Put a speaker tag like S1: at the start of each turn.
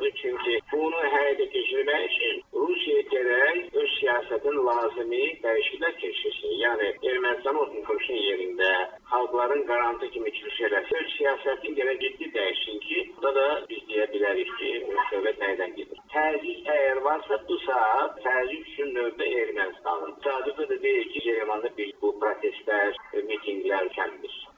S1: olurdu. Çünki bunu həyata keçirmək üçün Rusiya gərək öz siyasətin lazımi dəyişikliklər keçirsin. Yəni Ermənistan oturmuşun yerində xalqların qarantı kimi çıxış eləsin. Öz siyasətini gərək ciddi dəyişsin ki, burada da biz deyə bilərik ki, dövlət nəydən gedir. Təzyiq əgər varsa bu saat təzyiq üçün növbə Ermənistanın. Sadəcə də deyil ki, Yerevanda bu protestlər, mitinglər kəndir.